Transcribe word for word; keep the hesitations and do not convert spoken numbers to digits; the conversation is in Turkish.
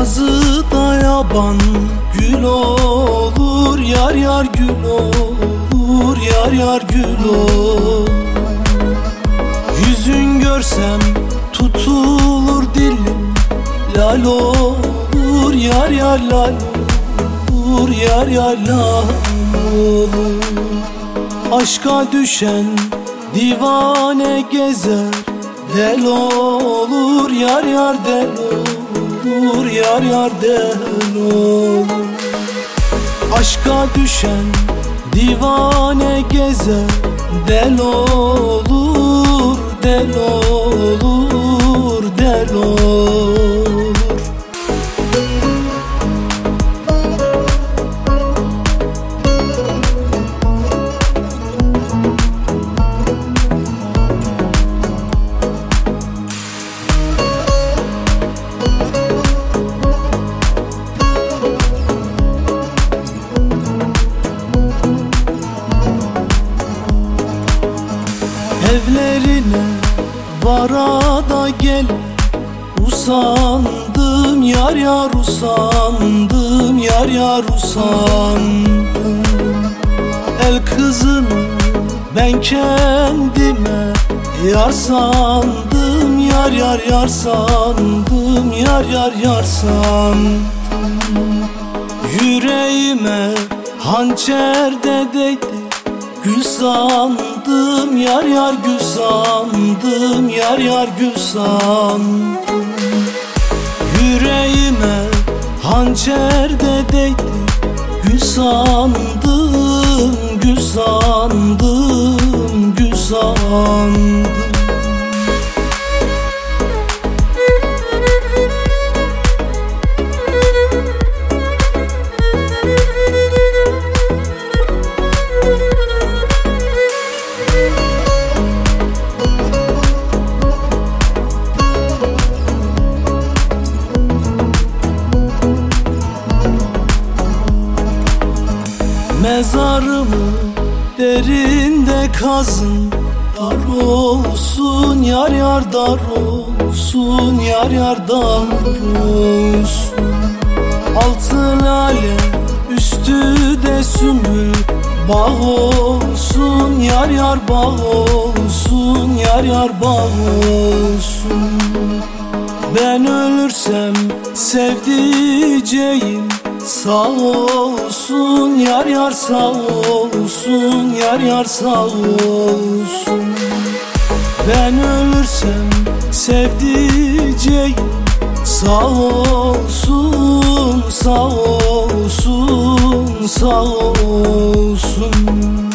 yazıda yaban gül olur, yar yar gül olur, yar yar gül olur. Yüzün görsem tutulur dilim, lal olur, yar yar lal olur, yar yar lal olur. Aşka düşen divane gezer, del olur, yar yar del olur, yar yar del olur. Aşka düşen divane gezer, del olur, del olur, del olur. Evlerine varada gel, usandım yar yar usandım, yar yar usandım. El kızını ben kendime yar sandım, yar yar yar sandım, yar yar yar sandım. Yüreğime hançer de değdi, gül sandım, yar yar gül sandım, yar yar gül sandım. Yüreğime hançer de değdi, gül sandım, gül sandım, gül sandım. Mezarımı derinde kazın, dar olsun, yar yar dar olsun, yar yar dar olsun. Altı lale üstü de sümbül bağ olsun, yar yar bağ olsun, yar yar bağ olsun. Ben ölürsem sevdiceğim sağ olsun, yar yar sağ olsun, yar yar sağ olsun. Ben ölürsem sevdiceğim sağ olsun, sağ olsun, sağ olsun.